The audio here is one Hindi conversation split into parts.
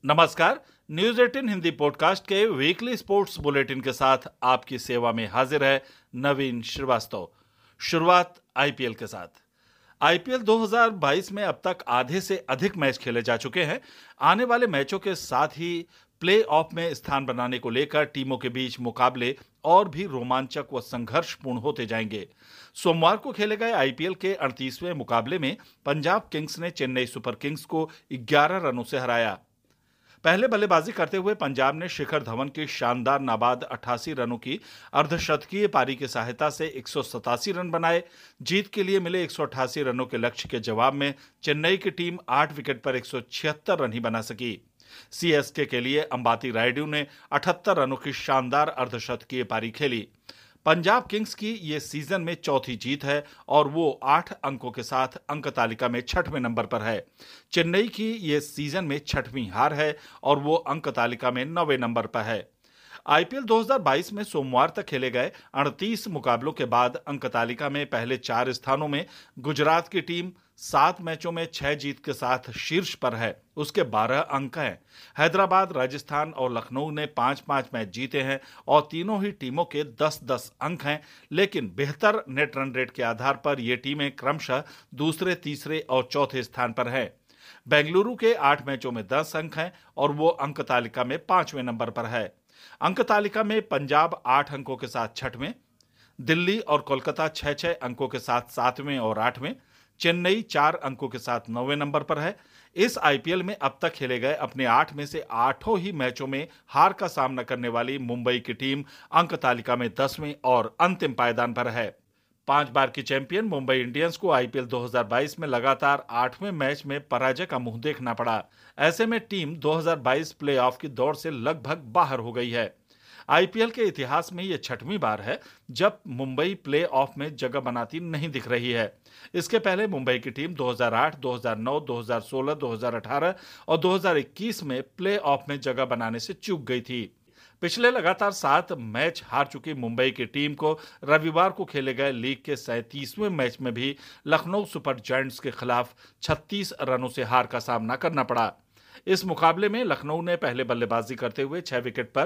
नमस्कार। न्यूज 18 हिंदी पॉडकास्ट के वीकली स्पोर्ट्स बुलेटिन के साथ आपकी सेवा में हाजिर है नवीन श्रीवास्तव। शुरुआत आईपीएल के साथ। आईपीएल 2022 में अब तक आधे से अधिक मैच खेले जा चुके हैं। आने वाले मैचों के साथ ही प्ले ऑफ में स्थान बनाने को लेकर टीमों के बीच मुकाबले और भी रोमांचक व संघर्षपूर्ण होते जाएंगे। सोमवार को खेले गए आईपीएल के 38वें मुकाबले में पंजाब किंग्स ने चेन्नई सुपर किंग्स को 11 रनों से हराया। पहले बल्लेबाजी करते हुए पंजाब ने शिखर धवन की शानदार नाबाद 88 रनों की अर्धशतकीय पारी की सहायता से 187 रन बनाए। जीत के लिए मिले 188 रनों के लक्ष्य के जवाब में चेन्नई की टीम 8 विकेट पर 176 रन ही बना सकी। सीएसके के लिए अंबाती रायडू ने 78 रनों की शानदार अर्धशतकीय पारी खेली। पंजाब किंग्स की यह सीजन में चौथी जीत है और वो 8 अंकों के साथ अंक तालिका में 6वें नंबर पर है। चेन्नई की यह सीजन में 6वीं हार है और वो अंक तालिका में 9वें नंबर पर है। आईपीएल 2022 में सोमवार तक खेले गए 38 मुकाबलों के बाद अंक तालिका में पहले 4 स्थानों में गुजरात की टीम 7 मैचों में 6 जीत के साथ शीर्ष पर है। उसके 12 अंक हैं। हैदराबाद, राजस्थान और लखनऊ ने 5-5 मैच जीते हैं और तीनों ही टीमों के 10-10 अंक हैं, लेकिन बेहतर नेट रन रेट के आधार पर ये टीमें क्रमशः दूसरे, तीसरे और चौथे स्थान पर हैं। बेंगलुरु के 8 मैचों में 10 अंक हैं और वो अंक तालिका में 5वें नंबर पर है। अंक तालिका में पंजाब 8 अंकों के साथ 6वें, दिल्ली और कोलकाता 6-6 अंकों के साथ 7वें और 8वें, चेन्नई 4 अंकों के साथ 9वें नंबर पर है। इस आईपीएल में अब तक खेले गए अपने 8 में से 8 ही मैचों में हार का सामना करने वाली मुंबई की टीम अंक तालिका में 10वें और अंतिम पायदान पर है। 5 बार की चैंपियन मुंबई इंडियंस को आईपीएल 2022 में लगातार 8वें मैच में पराजय का मुंह देखना पड़ा। ऐसे में टीम 2022 प्लेऑफ की दौड़ से लगभग बाहर हो गई है। आईपीएल के इतिहास में यह 6वीं बार है जब मुंबई प्ले ऑफ में जगह बनाती नहीं दिख रही है। इसके पहले मुंबई की टीम 2008, 2009, 2016, 2018 और 2021 में प्ले ऑफ में जगह बनाने से चूक गई थी। पिछले लगातार 7 मैच हार चुकी मुंबई की टीम को रविवार को खेले गए लीग के 37वें मैच में भी लखनऊ सुपर जायंट्स के खिलाफ 36 रनों से हार का सामना करना पड़ा। इस मुकाबले में लखनऊ ने पहले बल्लेबाजी करते हुए 6 विकेट पर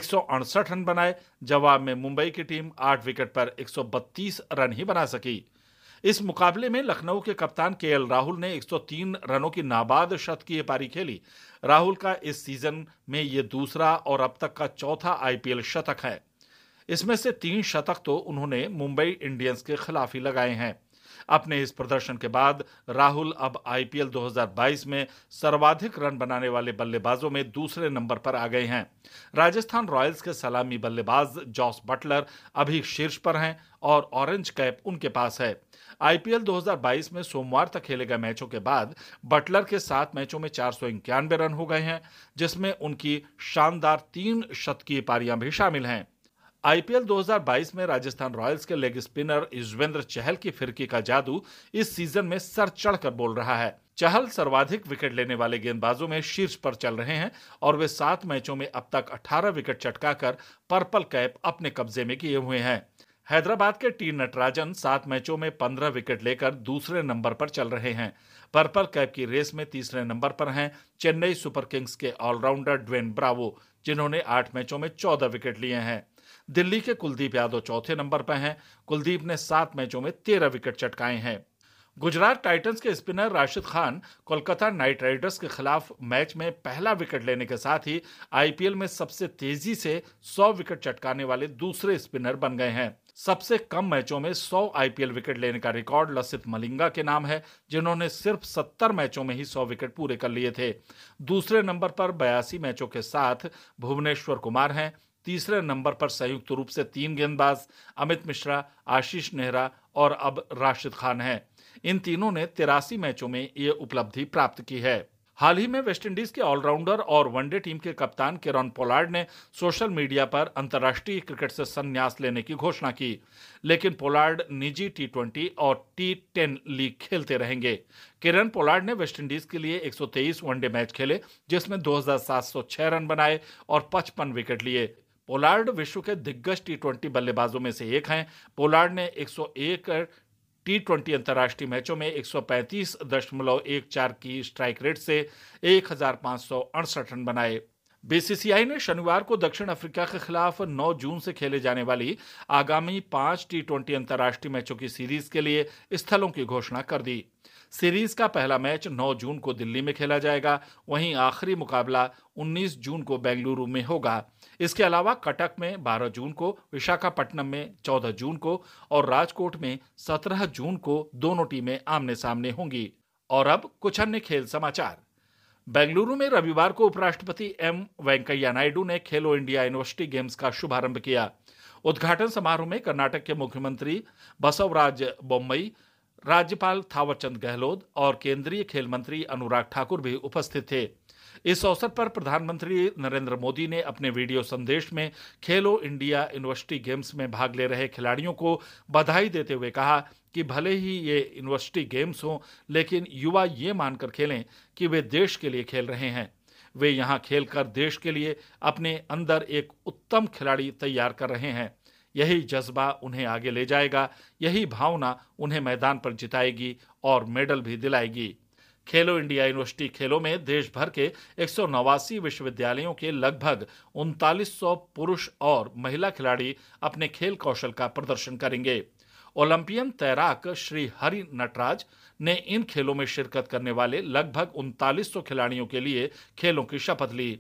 168 रन बनाए। जवाब में मुंबई की टीम 8 विकेट पर 132 रन ही बना सकी। इस मुकाबले में लखनऊ के कप्तान केएल राहुल ने 103 रनों की नाबाद शतकीय पारी खेली। राहुल का इस सीजन में यह दूसरा और अब तक का चौथा आईपीएल शतक है। इसमें से 3 शतक तो उन्होंने मुंबई इंडियंस के खिलाफ ही लगाए हैं। अपने इस प्रदर्शन के बाद राहुल अब आईपीएल 2022 में सर्वाधिक रन बनाने वाले बल्लेबाजों में दूसरे नंबर पर आ गए हैं। राजस्थान रॉयल्स के सलामी बल्लेबाज जॉस बटलर अभी शीर्ष पर हैं और ऑरेंज कैप उनके पास है। आईपीएल 2022 में सोमवार तक खेले गए मैचों के बाद बटलर के 7 मैचों में 491 रन हो गए हैं, जिसमें उनकी शानदार 3 शतकीय पारियां भी शामिल हैं। आईपीएल 2022 में राजस्थान रॉयल्स के लेग स्पिनर युजवेंद्र चहल की फिरकी का जादू इस सीजन में सर चढ़कर बोल रहा है। चहल सर्वाधिक विकेट लेने वाले गेंदबाजों में शीर्ष पर चल रहे हैं और वे 7 मैचों में अब तक 18 विकेट चटकाकर पर्पल कैप अपने कब्जे में किए हुए हैं। हैदराबाद के टी नटराजन 7 मैचों में 15 विकेट लेकर दूसरे नंबर पर चल रहे हैं। पर्पल कैप की रेस में तीसरे नंबर पर हैं चेन्नई सुपर किंग्स के ऑलराउंडर ड्वेन ब्रावो, जिन्होंने 8 मैचों में 14 विकेट लिए हैं। दिल्ली के कुलदीप यादव चौथे नंबर पर हैं। कुलदीप ने 7 मैचों में 13 विकेट चटकाए हैं। गुजरात टाइटंस के spinner Rashid Khan Kolkata knight riders के खिलाफ मैच में पहला विकेट लेने के साथ ही आईपीएल में सबसे तेजी से 100 विकेट चटकाने वाले दूसरे स्पिनर बन गए हैं। सबसे कम मैचों में 100 आईपीएल विकेट लेने का रिकॉर्ड लसित मलिंगा के नाम है, जिन्होंने सिर्फ 70 मैचों में ही 100 विकेट पूरे कर लिए थे। दूसरे नंबर पर 82 मैचों के साथ भुवनेश्वर कुमार हैं। तीसरे नंबर पर संयुक्त रूप से 3 गेंदबाज अमित मिश्रा, आशीष नेहरा और अब राशिद खान हैं। इन तीनों ने 83 मैचों में ये उपलब्धि प्राप्त की है। हाल ही में वेस्टइंडीज के ऑलराउंडर और वनडे टीम के कप्तान केरन पोलार्ड ने सोशल मीडिया पर अंतर्राष्ट्रीय क्रिकेट से संन्यास लेने की घोषणा की, लेकिन पोलार्ड निजी टी20 और टी10 लीग खेलते रहेंगे। केरन पोलार्ड ने वेस्टइंडीज के लिए 123 वनडे मैच खेले, जिसमें 2706 रन बनाए और 55 विकेट लिए। पोलार्ड विश्व के दिग्गज टी20 बल्लेबाजों में से एक हैं। पोलार्ड ने 101 T20 अंतर्राष्ट्रीय मैचों में 135.14 की स्ट्राइक रेट से 1568 रन बनाए। बीसीसीआई ने शनिवार को दक्षिण अफ्रीका के खिलाफ 9 जून से खेले जाने वाली आगामी 5 T20 अंतर्राष्ट्रीय मैचों की सीरीज के लिए स्थलों की घोषणा कर दी। सीरीज का पहला मैच 9 जून को दिल्ली में खेला जाएगा, वहीं आखिरी मुकाबला 19 जून को बेंगलुरु में होगा। इसके अलावा कटक में 12 जून को, विशाखापट्टनम में 14 जून को और राजकोट में 17 जून को दोनों टीमें आमने सामने होंगी। और अब कुछ अन्य खेल समाचार। बेंगलुरु में रविवार को उपराष्ट्रपति एम वेंकैया नायडू ने खेलो इंडिया यूनिवर्सिटी गेम्स का शुभारंभ किया। उद्घाटन समारोह में कर्नाटक के मुख्यमंत्री बसवराज बोम्मई, राज्यपाल थावरचंद गहलोत और केंद्रीय खेल मंत्री अनुराग ठाकुर भी उपस्थित थे। इस अवसर पर प्रधानमंत्री नरेंद्र मोदी ने अपने वीडियो संदेश में खेलो इंडिया यूनिवर्सिटी गेम्स में भाग ले रहे खिलाड़ियों को बधाई देते हुए कहा कि भले ही ये यूनिवर्सिटी गेम्स हों, लेकिन युवा ये मानकर खेलें कि वे देश के लिए खेल रहे हैं। वे यहाँ खेलकर देश के लिए अपने अंदर एक उत्तम खिलाड़ी तैयार कर रहे हैं। यही जज्बा उन्हें आगे ले जाएगा, यही भावना उन्हें मैदान पर जिताएगी और मेडल भी दिलाएगी। खेलो इंडिया यूनिवर्सिटी खेलों में देश भर के 189 विश्वविद्यालयों के लगभग 3900 पुरुष और महिला खिलाड़ी अपने खेल कौशल का प्रदर्शन करेंगे। ओलंपियन तैराक श्री हरि नटराज ने इन खेलों में शिरकत करने वाले लगभग 3900 खिलाड़ियों के लिए खेलों की शपथ ली।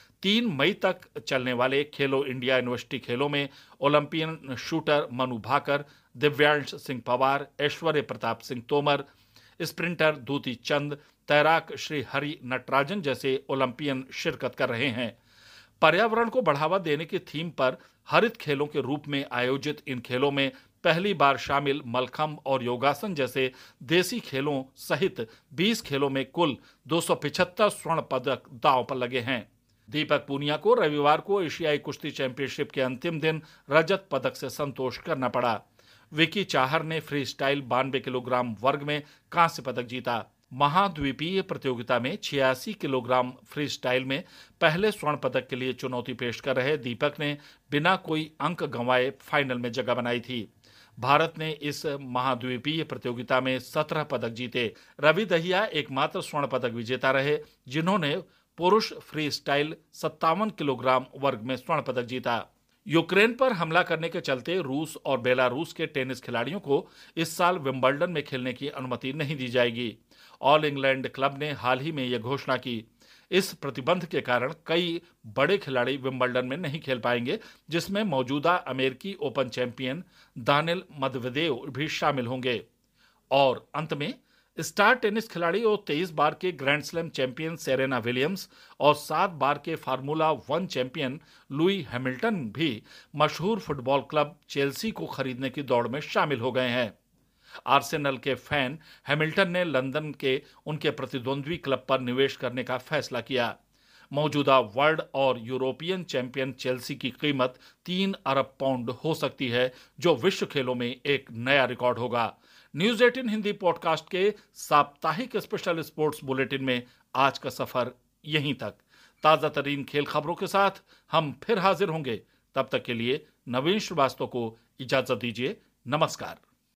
3 मई तक चलने वाले खेलो इंडिया यूनिवर्सिटी खेलों में Olympian shooter Manu Bhaker, Divyansh Singh Pawar, Aishwary Pratap Singh Tomar, sprinter Dutee Chand, तैराक श्री हरि नटराजन जैसे ओलंपियन शिरकत कर रहे हैं। पर्यावरण को बढ़ावा देने की थीम पर हरित खेलों के रूप में आयोजित इन खेलों में पहली बार शामिल मलखंब और योगासन जैसे देसी खेलों सहित 20 खेलों में कुल 275 स्वर्ण पदक दांव पर लगे हैं। दीपक पूनिया को रविवार को एशियाई कुश्ती चैंपियनशिप के अंतिम दिन रजत पदक से संतोष करना पड़ा। विकी चाहर ने फ्री स्टाइल 92 किलोग्राम वर्ग में कांस्य पदक जीता। महाद्वीपीय प्रतियोगिता में 86 किलोग्राम फ्री स्टाइल में पहले स्वर्ण पदक के लिए चुनौती पेश कर रहे दीपक ने बिना कोई अंक गंवाए फाइनल में जगह बनाई थी। भारत ने इस महाद्वीपीय प्रतियोगिता में 17 पदक जीते। रवि दहिया एकमात्र स्वर्ण पदक विजेता रहे जिन्होंने पुरुष फ्री स्टाइल 57 किलोग्राम वर्ग में स्वर्ण पदक जीता। यूक्रेन पर हमला करने के चलते रूस और बेलारूस के टेनिस खिलाड़ियों को इस साल विंबलडन में खेलने की अनुमति नहीं दी जाएगी। ऑल इंग्लैंड क्लब ने हाल ही में यह घोषणा की। इस प्रतिबंध के कारण कई बड़े खिलाड़ी विंबलडन में नहीं खेल पाएंगे, जिसमें मौजूदा अमेरिकी ओपन चैंपियन दानिल मेदवेदेव भी शामिल होंगे। और अंत में स्टार टेनिस खिलाड़ी और 23 बार के grand slam champion Serena Williams और 7 बार के फार्मूला 1 चैंपियन लुई हैमिल्टन भी मशहूर फुटबॉल क्लब चेल्सी को खरीदने की दौड़ में शामिल हो गए हैं। आर्सेनल के फैन हैमिल्टन ने लंदन के उनके प्रतिद्वंद्वी क्लब पर निवेश करने का फैसला किया। मौजूदा वर्ल्ड और यूरोपियन चैंपियन चेल्सी की कीमत 3 अरब पाउंड हो सकती है, जो विश्व खेलों में एक नया रिकॉर्ड होगा। न्यूज 18 हिंदी पॉडकास्ट के साप्ताहिक स्पेशल स्पोर्ट्स बुलेटिन में आज का सफर यहीं तक। ताजा तरीन खेल खबरों के साथ हम फिर हाजिर होंगे। तब तक के लिए नवीन श्रीवास्तव को इजाजत दीजिए। नमस्कार।